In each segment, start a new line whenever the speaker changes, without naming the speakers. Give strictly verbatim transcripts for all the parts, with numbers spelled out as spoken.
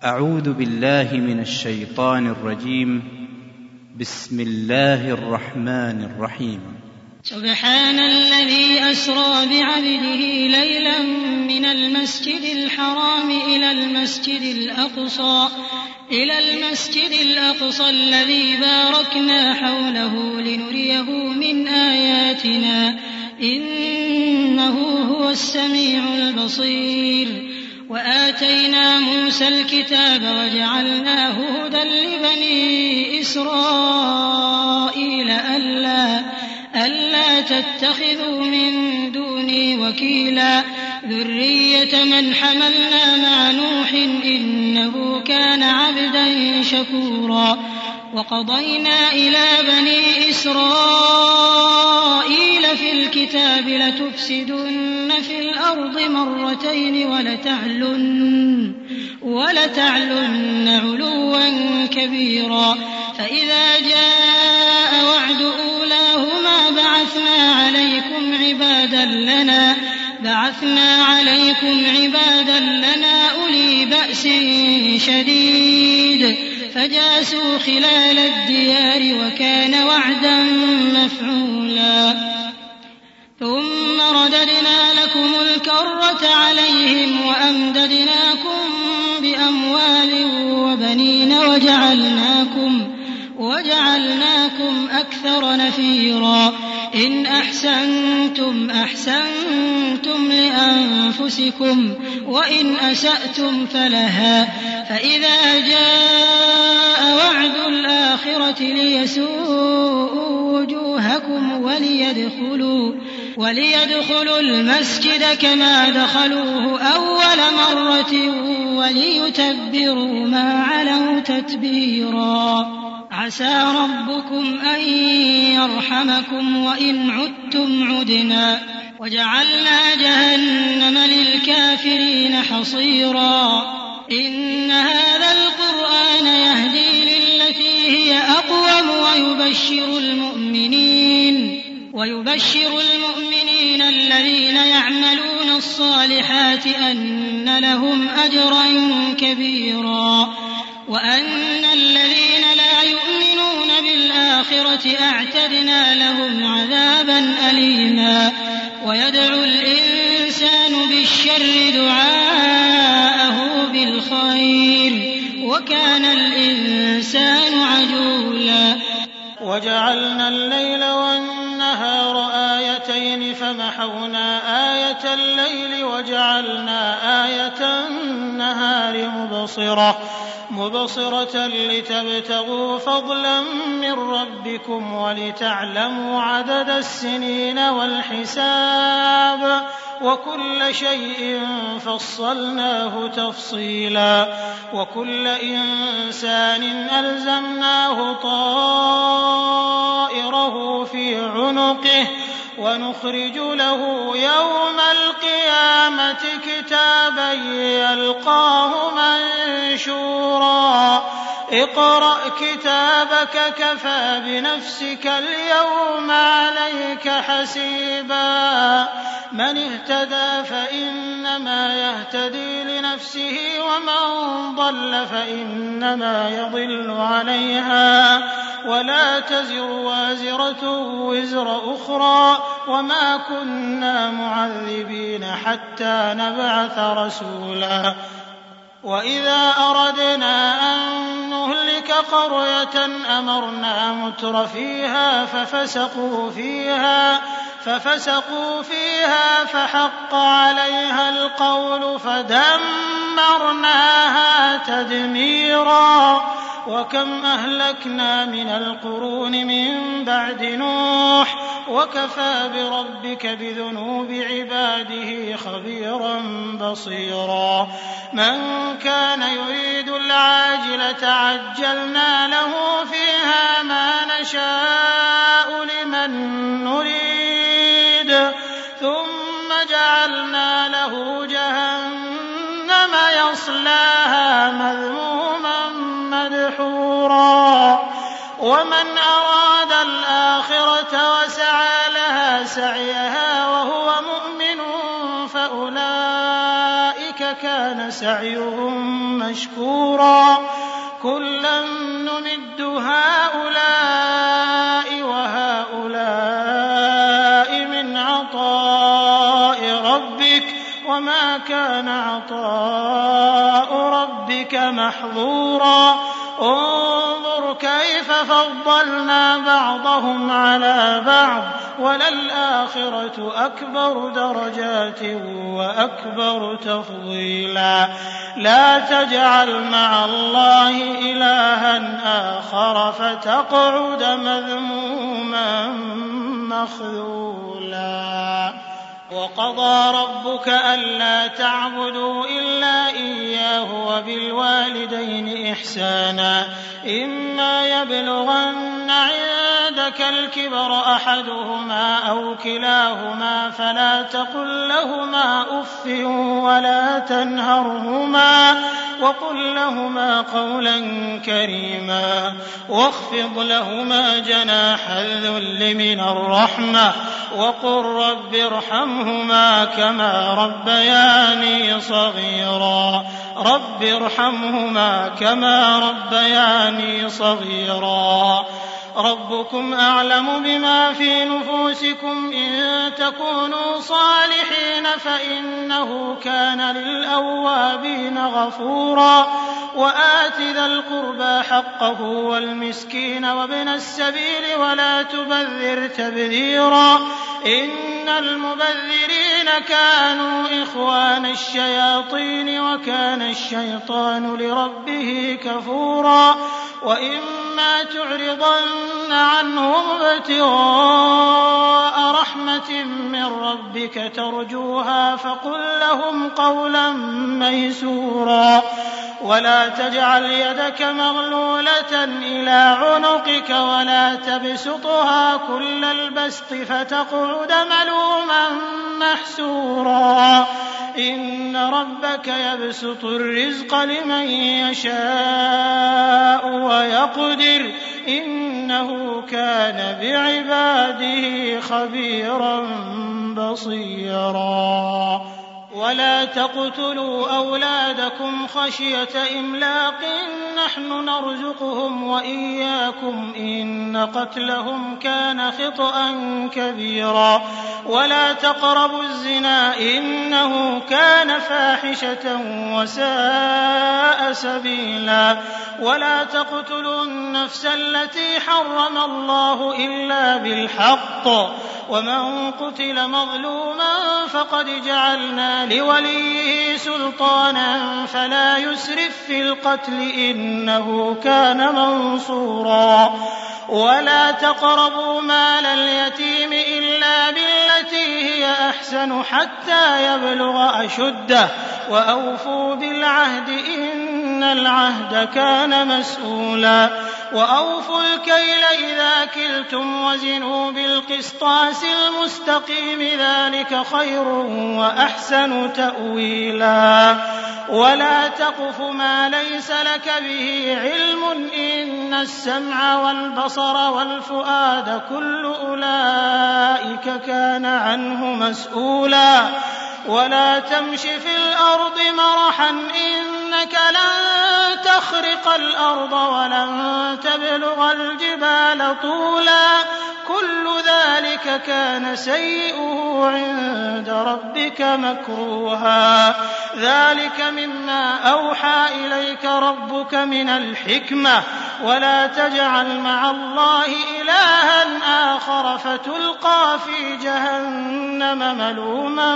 أعوذ بالله من الشيطان الرجيم. بسم الله الرحمن الرحيم.
سبحان الذي أسرى بعبده ليلا من المسجد الحرام إلى المسجد الأقصى إلى المسجد الأقصى الذي باركنا حوله لنريه من آياتنا إنه هو السميع البصير. وآتينا موسى الكتاب وجعلناه هدى لبني إسرائيل ألا, ألا تتخذوا من دوني وكيلا ذرية من حملنا مع نوح إنه كان عبدا شكورا. وقضينا إلى بني إسرائيل في الكتاب لتفسدن في الأرض مرتين ولتعلن, ولتعلن علوا كبيرا. فإذا جاء وعد أولاهما بعثنا عليكم عبادا لنا بعثنا عليكم عبادا لنا أولي بأس شديد فجاسوا خلال الديار وكان وعدا مفعولا. ثم رددنا لكم الكرة عليهم وأمددناكم بأموال وبنين وجعلناكم, وجعلناكم أكثر نفيرا. إن أحسنتم أحسنتم لأنفسكم وإن أسأتم فلها. فإذا جاء وعد الآخرة ليسوءوا وجوهكم وليدخلوا, وليدخلوا المسجد كما دخلوه أول مرة وليتبروا ما علوا تتبيرا. عسى ربكم أن يرحمكم وإن عدتم عدنا وجعلنا جهنم للكافرين حصيرا. إن هذا القرآن يهدي للتي هي أقوم ويبشر المؤمنين, ويبشر المؤمنين الذين يعملون الصالحات أن لهم أجرا كبيرا وأن الذين لا يؤمنون بالآخرة أعتدنا لهم عذابا أليما. ويدعو الإنسان بالشر دعاءه بالخير وكان الإنسان عجولا.
وجعلنا الليل والنهار آيتين فمحونا آية الليل وجعلنا آية النهار مبصرة مبصرة لتبتغوا فضلا من ربكم ولتعلموا عدد السنين والحساب وكل شيء فصلناه تفصيلا. وكل إنسان ألزمناه طائره في عنقه ونخرج له يوم القيامة كتابا يلقاه منشورا. اقرأ كتابك كفى بنفسك اليوم عليك حسيبا. من اهتدى فإنما يهتدي لنفسه ومن ضل فإنما يضل عليها ولا تزر وازرة وزر أخرى وما كنا معذبين حتى نبعث رسولا. وإذا أردنا أن نهلك قرية أمرنا متر فيها ففسقوا فيها ففسقوا فيها فحق عليها القول فدمرناها تدميرا. وكم أهلكنا من القرون من بعد نوح وكفى بربك بذنوب عباده خبيرا بصيرا. من كان يريد العاجلة عجلنا له فيها ما نشاء لمن نريد ثم جعلنا له جهنم يصلاها مذموما مدحورا. ومن أراد الآخرة وسعى لها سعيها وهو مؤمن فأولئك كان سعيهم مشكورا كلا نمد هؤلاء وهؤلاء من عطاء ربك وما كان عطاء ربك محظورا انظر كيف فضلنا بعضهم على بعض وللآخرة أكبر درجات وأكبر تفضيلا لا تجعل مع الله إلها آخر فتقعد مذموما مخذولا وقضى ربك ألا تعبدوا إلا إياه وبالوالدين إحسانا إما يبلغن عندك الكبر أحدهما أو كلاهما فلا تقل لهما أف ولا تنهرهما وقل لهما قولا كريما واخفض لهما جناح الذل من الرحمة وقل رب ارحمهما كما ربياني صغيرا رب ارحمهما كما ربياني صغيرا ربكم أعلم بما في نفوسكم إن تكونوا صالحين فإنه كان للأوابين غفورا وآت ذا القربى حقه والمسكين وابن السبيل ولا تبذر تبذيرا إن المبذرين كانوا إخوان الشياطين وكان الشيطان لربه كفورا وإما تعرضن عنهم ابتغاء رحمة من ربك ترجوها فقل لهم قولا ميسورا ولا تجعل يدك مغلولة إلى عنقك ولا تبسطها كل البسط فتقعد ملوما محسورا إن ربك يبسط الرزق لمن يشاء ويقدر إنه كان بعباده خبيرا بصيرا ولا تقتلوا أولادكم خشية إملاق نحن نرزقهم وإياكم إن قتلهم كان خطأ كبيرا ولا تقربوا الزنا إنه كان فاحشة وساء سبيلا ولا تقتلوا النفس التي حرم الله إلا بالحق ومن قتل مظلوما فقد جعلنا لوليه سلطانا فلا يسرف في القتل إنه كان منصورا ولا تقربوا مال اليتيم إلا بالتي هي أحسن حتى يبلغ أشده وأوفوا بالعهد إن العهد كان مسؤولا وأوفوا الكيل إذا كلتم وزنوا بالقسطاس المستقيم ذلك خير وأحسن تأويلا ولا تقف ما ليس لك به علم إن السمع والبصر والفؤاد كل أولئك كان عنه مسؤولا ولا تمش في الأرض مرحا إنك لن تخرق الأرض ولن تبلغ الجبال طولا كل ذلك كان سيئه عند ربك مكروها ذلك مما أوحى إليك ربك من الحكمة ولا تجعل مع الله إلها آخر فتلقى في جهنم ملوما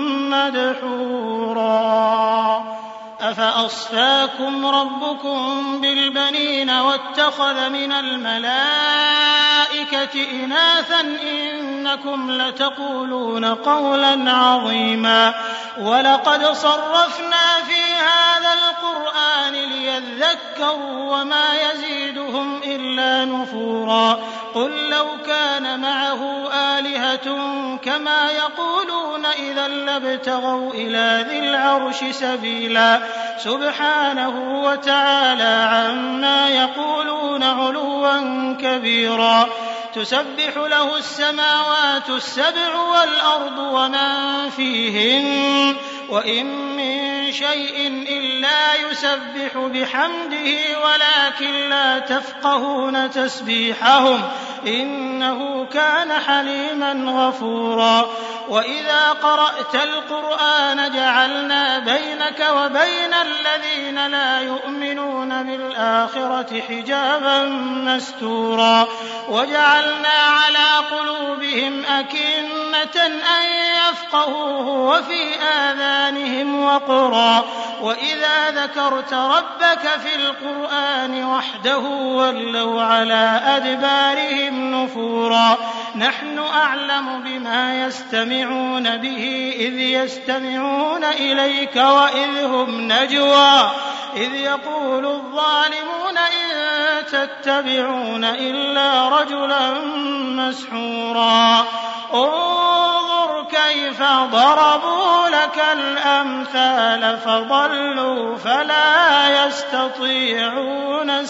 مدحورا أفأصفاكم ربكم بالبنين واتخذ من الملائكة إناثا إنكم لتقولون قولا عظيما ولقد صرفنا في هذا القرآن ليذكروا وما يزيدهم إلا نفورا قل لو كان معه آلهة كما يقولون إذا لابتغوا إلى ذي العرش سبيلا سبحانه وتعالى عما يقولون علوا كبيرا تسبح له السماوات السبع والأرض ومن فيهن وإن من شيء إلا يسبح بحمده ولكن لا تفقهون تسبيحهم إنه كان حليما غفورا وإذا قرأت القرآن جعلنا بينك وبين الذين لا يؤمنون بالآخرة حجابا مستورا وجعلنا على قلوبهم أكنة أن يفقهوه وفي آذانهم وقرا وإذا ذكرت ربك في القرآن وحده ولوا على أدبارهم نفورا نحن أعلم بما يستمعون به إذ يستمعون إليك وإذ هم نجوى إذ يقول الظالمون إن تتبعون إلا رجلا مسحورا انظر كيف ضربوا لك الأمثال فضلوا فلا يستطيعون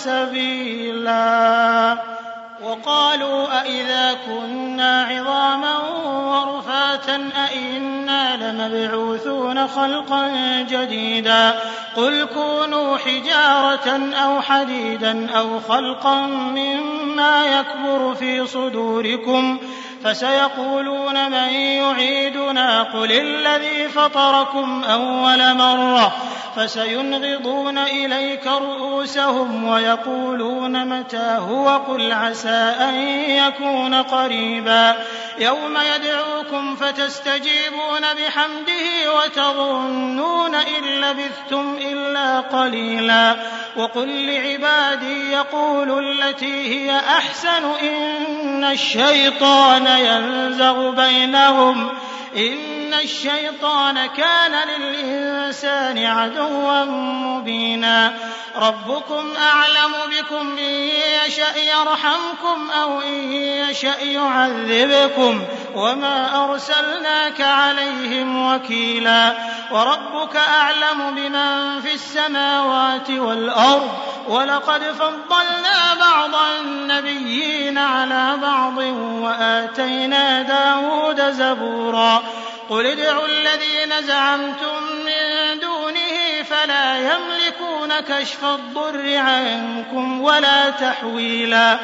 سبيلا وقالوا أئذا كنا عظاما ورفاتا أئنا لمبعوثون خلقا جديدا قل كونوا حجارة أو حديدا أو خلقا مما يكبر في صدوركم فسيقولون من يعيدنا قل الذي فطركم أول مرة فسينغضون إليك رؤوسهم ويقولون متى هو قل عسى أن يكون قريبا يوم يدعوكم فتستجيبون بحمده وتظنون إن لبثتم إلا قليلا وقل لعبادي يقولوا التي هي أحسن إن الشيطان ينزغ بينهم إن الشيطان كان للإنسان عدوا مبينا ربكم أعلم بكم إن يشأ يرحمكم أو إن يشأ يعذبكم وما أرسلناك عليهم وكيلا وربك أعلم بمن في السماوات والأرض ولقد فضلنا بعض النبيين على بعض وآتينا داود زبورا قل ادعوا الذين زعمتم من دونه فلا يملكون كشف الضر عنكم ولا تحويلا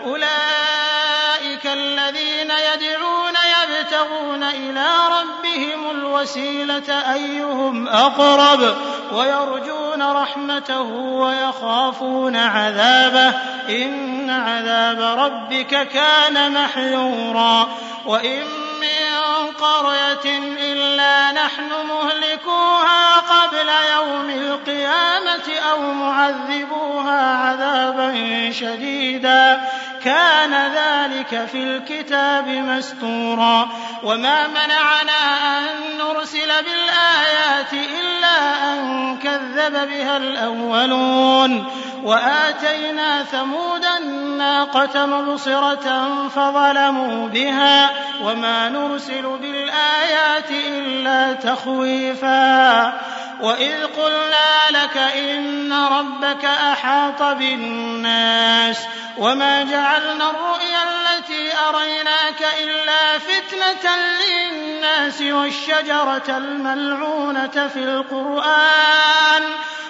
أولئك الذين يدعون يبتغون إلى ربهم الوسيلة أيهم أقرب ويرجون رحمته ويخافون عذابه إن عذاب ربك كان محذورا وإن من قرية إلا نحن مهلكوها قبل يوم القيامة أو معذبوها عذابا شديدا كان ذلك في الكتاب مسطورا وما منعنا أن نرسل بالآيات إلا أن كذب بها الأولون وآتينا ثمود الناقة مبصرة فظلموا بها وما نرسل بالآيات إلا تخويفا وإذ قلنا لك إن ربك أحاط بالناس وما جعلنا الرؤيا التي أريناك إلا فتنة للناس والشجرة الملعونة في القرآن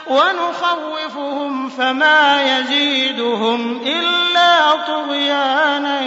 ونخوفهم فما يزيدهم إلا طغيانا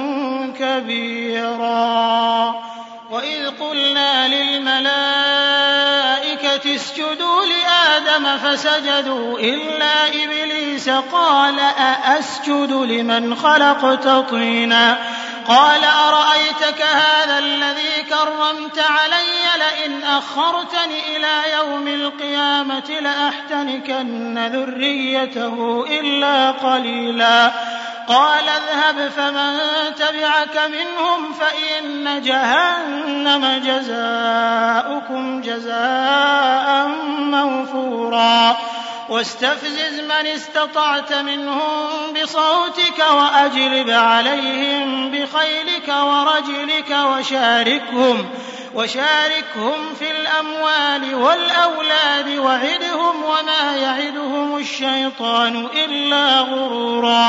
كبيرا وإذ قلنا للملائكة اسجدوا لآدم فسجدوا إلا إبليس قال أأسجد لمن خلقت طينا قال أرأيتك هذا الذي كرمت علي لئن أخرتني إلى يوم القيامة لأحتنكن ذريته إلا قليلا قال اذهب فمن تبعك منهم فإن جهنم جزاؤكم جزاء موفورا واستفزز من استطعت منهم بصوتك وأجلب عليهم بخيلك ورجلك وشاركهم وشاركهم في الأموال والأولاد وعدهم وما يعدهم الشيطان إلا غرورا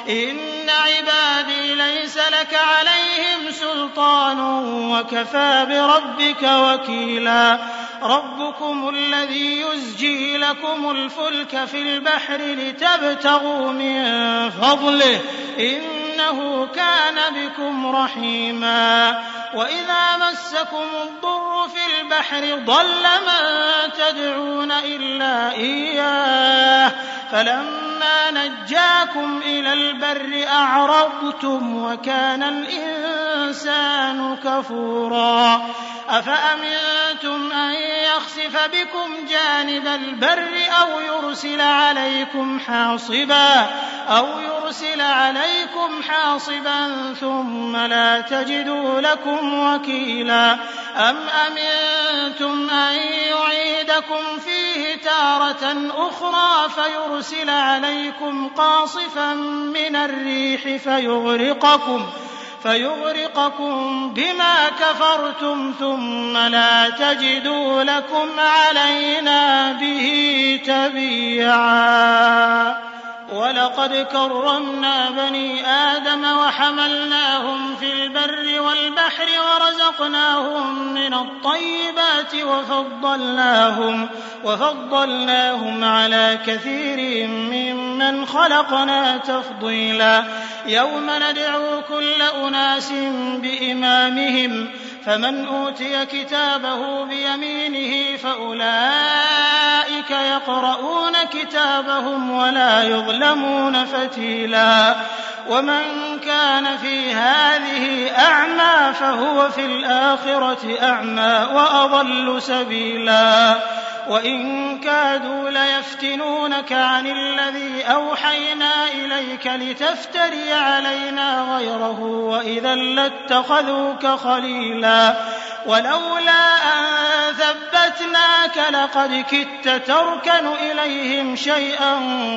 إن عبادي ليس لك عليهم سلطان وكفى بربك وكيلا ربكم الذي يزجي لكم الفلك في البحر لتبتغوا من فضله إنه كان بكم رحيما وإذا مسكم الضر في البحر ضل من تدعون إلا إياه فلما نجاكم إلى البر أعرضتم وكان الإنسان كفورا أفأمنتم أن يخسف بكم جانب البر أو يرسل عليكم حاصبا أو يرسل عليكم حاصبا ثم لا تجدوا لكم وكيلا أم أمنتم أن يعيدكم فيه تارة أخرى فيرسل عليكم قاصفا من الريح فيغرقكم فيغرقكم بما كفرتم ثم لا تجدوا لكم علينا به تبيعا ولقد كرمنا بني آدم وحملناهم في البر والبحر ورزقناهم من الطيبات وفضلناهم, وفضلناهم على كثير ممن خلقنا تفضيلا يوم ندعو كل أناس بإمامهم فمن أوتي كتابه بيمينه فأولئك يقرؤون كتابهم ولا يظلمون فتيلا ومن كان في هذه أعمى فهو في الآخرة أعمى وأضل سبيلا وإن كادوا ليفتنونك عن الذي أوحينا إليك لتفتري علينا غيره وإذا لاتخذوك خليلا ولولا أن ثبتناك لقد كدت تركن إليهم شيئا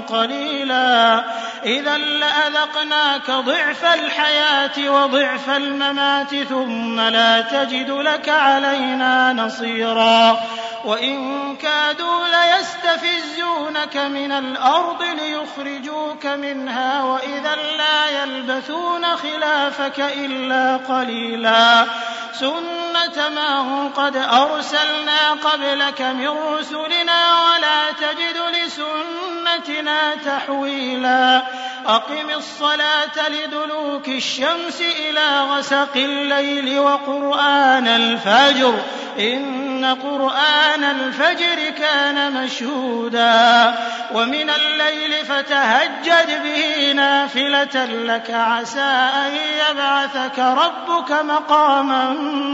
قليلا إذا لأذقناك ضعف الحياة وضعف الممات ثم لا تجد لك علينا نصيرا وإن كادوا ليستفزونك من الأرض ليخرجوك منها وإذا لا يلبثون خلافك إلا قليلا سنة ما هم قد أرسلنا قبلك من رسلنا ولا تجد لسنتنا تحويلا أقم الصلاة لدلوك الشمس إلى غسق الليل وقرآن الفجر إن قرآن الفجر كان مشهودا ومن الليل فتهجد به نافلة لك عسى أن يبعثك ربك مقاما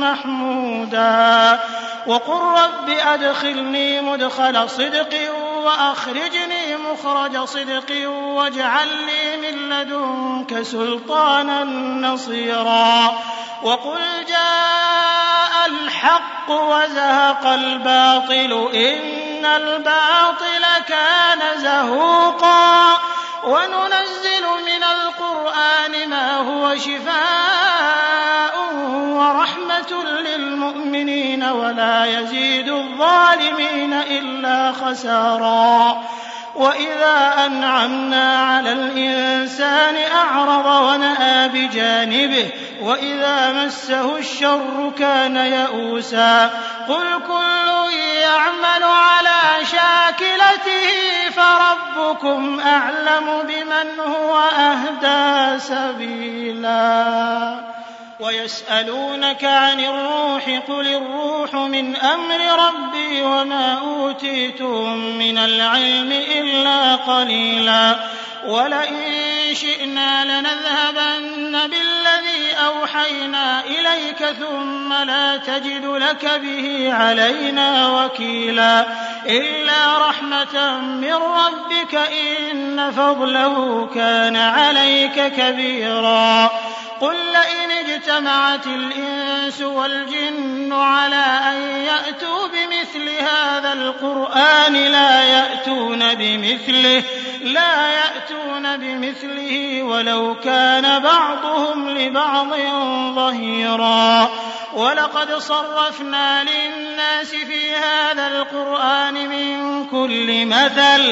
محمودا وقل رب أدخلني مدخل صدق وأخرجني مخرج صدق واجعل لي من لدنك سلطانا نصيرا وقل جاء الحق وزهق الباطل إن الباطل كان زهوقا وننزل من القرآن ما هو شفاء ورحمة للمؤمنين ولا يزيد الظالمين إلا خسارا وإذا أنعمنا على الإنسان أعرض ونأى بجانبه وإذا مسه الشر كان يئوسا قل كل يعمل على شاكلته فربكم أعلم بمن هو أهدى سبيلا ويسألونك عن الروح قل الروح من أمر ربي وما أوتيتم من العلم إلا قليلا ولئن شئنا لنذهبن بالذي أوحينا إليك ثم لا تجد لك به علينا وكيلا إلا رحمة من ربك إن فضله كان عليك كبيرا قل لئن اجتمعت الإنس والجن على أن يأتوا بمثل هذا القرآن لا يأتون بمثله لا يأتون بمثله ولو كان بعضهم لبعض ظهيرا ولقد صرفنا للناس في هذا القرآن من كل مثل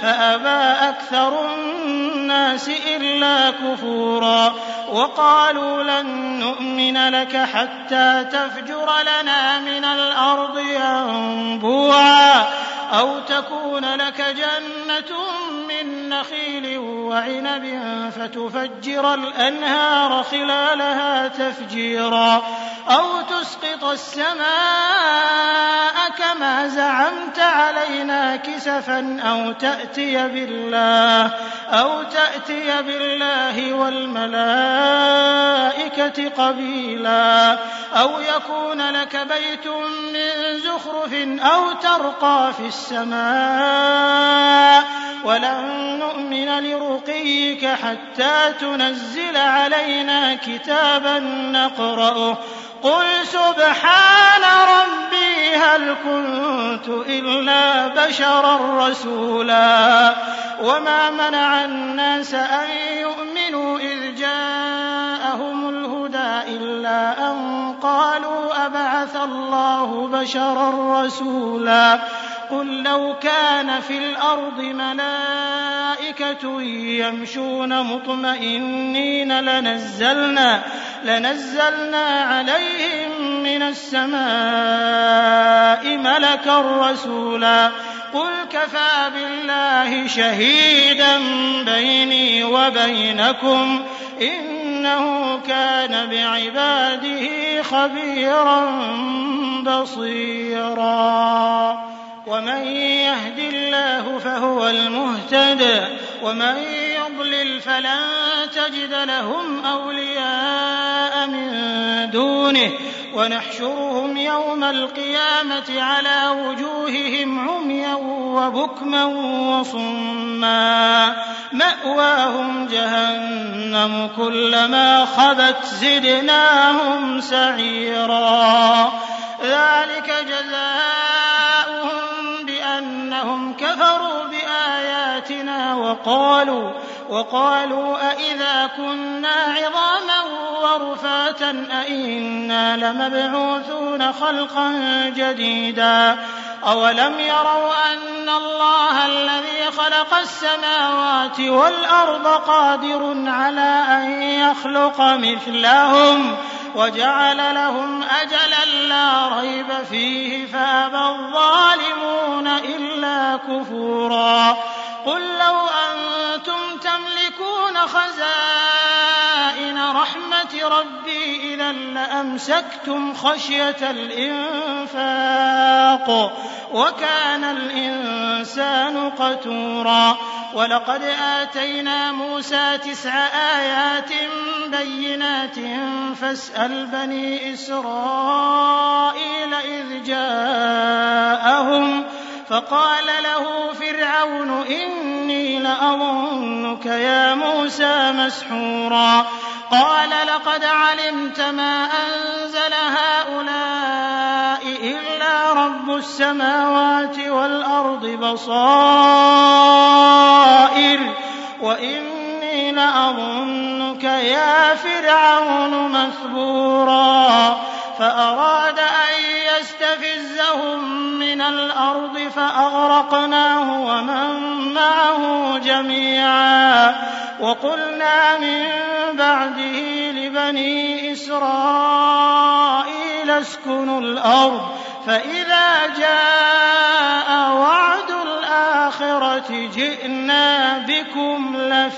فأبى أكثر الناس إلا كفورا وقالوا لن نؤمن لك حتى تفجر لنا من الأرض ينبوعا أو تكون لك جنة من نخيل وعنب فتفجر الأنهار خلالها تفجيرا أو تسقط السماء كما زعمت علينا كسفا أو تأتي بالله أو تأتي بالله والملائكة قبيلا أو يكون لك بيت من زخرف أو ترقى في السماء ولن نؤمن لرقيك حتى تنزل علينا كتابا نقرأه قل سبحان ربي هل كنت إلا بشرا رسولا وما منع الناس أن يؤمنوا إذ جاءهم الهدى إلا أن قالوا أبعث الله بشرا رسولا قل لو كان في الأرض ملائكة يمشون مطمئنين لنزلنا, لنزلنا عليهم من السماء ملكا رسولا قل كفى بالله شهيدا بيني وبينكم إنه كان بعباده خبيرا بصيرا ومن يهد الله فهو المهتد ومن يضلل فلن تجد لهم أولياء من دونه ونحشرهم يوم القيامة على وجوههم عميا وبكما وصما مأواهم جهنم كلما خبت زدناهم سعيرا ذلك جزاؤهم بأنهم كفروا بآياتنا وقالوا وقالوا أئذا كنا عظاما ورفاتا أئنا لمبعوثون خلقا جديدا أولم يروا أن الله الذي خلق السماوات والأرض قادر على أن يخلق مثلهم وجعل لهم أجلا لا ريب فيه فأبى الظالمون إلا كفورا قل لو أنتم تملكون خزائن رحمة ربي إذا لأمسكتم خشية الإنفاق وكان الإنسان قتورا ولقد آتينا موسى تسع آيات بينات فاسأل بني إسرائيل إذ جاءهم فقال له فرعون إني لأظنك يا موسى مسحورا قال لقد علمت ما أنزل هؤلاء إلا رب السماوات والأرض بصائر وإني لأظنك يا فرعون مثبورا فأراد أن يستفزهم من الأرض فأغرقناه ومن معه جميعا وقلنا من بعده لبني إسرائيل اسكنوا الأرض فإذا جاء وعد الآخرة جئنا بكم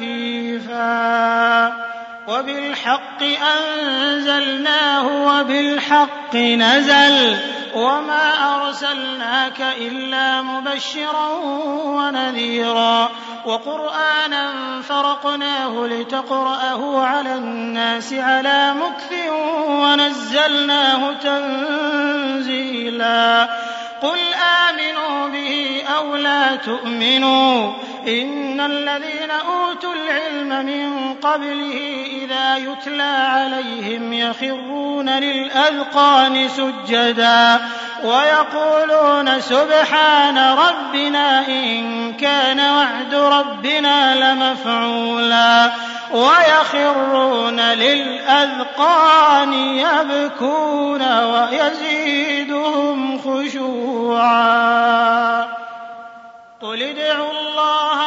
لفيفا وبالحق أنزلناه وبالحق نزل وما أرسلناك إلا مبشرا ونذيرا وقرآنا فرقناه لتقرأه على الناس على مكث ونزلناه تنزيلا قل آمنوا به أو لا تؤمنوا إن الذين أوتوا العلم من قبله إذا يتلى عليهم يخرون للأذقان سجدا ويقولون سبحان ربنا إن كان وعد ربنا لمفعولا ويخرون للأذقان يبكون ويزيدهم خشوعا قل ادعوا الله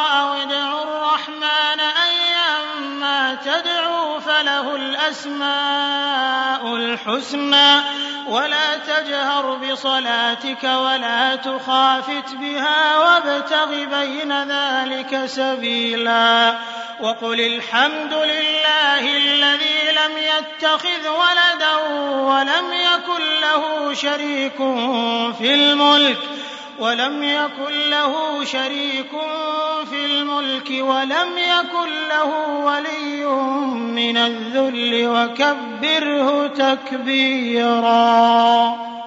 فله الأسماء الحسنى ولا تجهر بصلاتك ولا تخافت بها وابتغ بين ذلك سبيلا وقل الحمد لله الذي لم يتخذ ولدا ولم يكن له شريك في الملك ولم يكن له شريك في الملك ولم يكن له ولي من الذل وكبره تكبيرا.